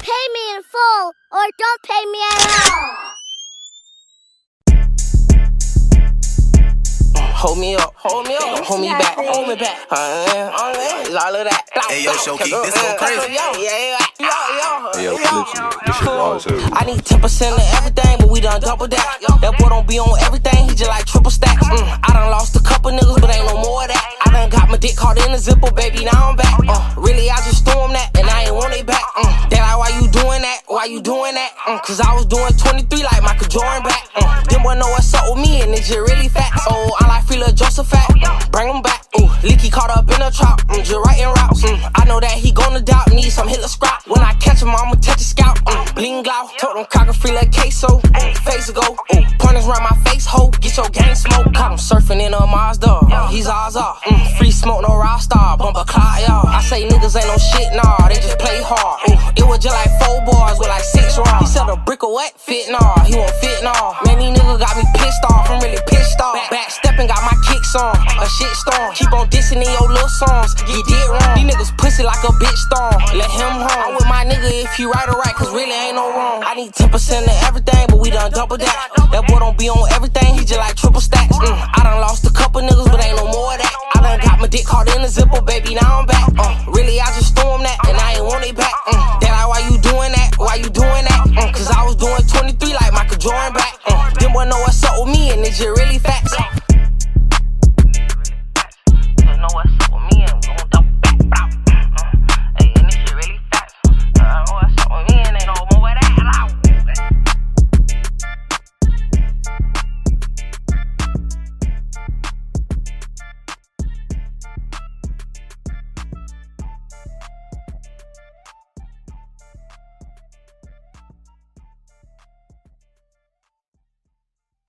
pay me in full or don't pay me at all. Hold me up, hold me back, hold me back. It's all of that. Hey, yo, Shoki, this go crazy. Hey, yo, Calypso, this shit raw as hell. I need 10% of everything, but we done double that. That boy don't be on everything, he just like triple stacks. I done lost a couple niggas, but ain't no more of that. I done got my dick caught in the zipper, baby, now I'm back. Really, I just threw him that, and I ain't want it back. That like, why you doing that? Why you doing that? Cause I was doing 23 like Michael Jordan back. Them boy know what's up with me, and it's just really fat. So I like Free Lil Joseph fat, bring him back. Leaky caught up in a trap, just writing routes. I know that he gonna doubt, need some Hitler scrap. When I catch him, I'ma touch his scalp. Bling glow, told him cock a Free Lil queso. Face ago, pointers round my face, ho. Get your gang smoke. Caught him surfing in a Mazda, he's ours off. Free smoke, no raw star, bumper clock, y'all. I say niggas ain't no shit, nah, they just play hard. It was just like 4 bars with like 6 rounds. He said a brick of what? Fit, nah, he won't fit, nah. Man, these niggas got me pissed off, I'm really pissed off. Backstepping, got my kicks on, a shit storm. Keep on dissing in your little songs, you did wrong. These niggas pussy like a bitch storm, let him home. I'm with my nigga if he right or right, cause really ain't no wrong. I need 10% of everything, but we done double that. That boy don't be on everything, he just like triple stacks. I done lost a couple niggas, but ain't no more of that. I done got my dick caught in the zipper, baby, now I'm back. Really, I just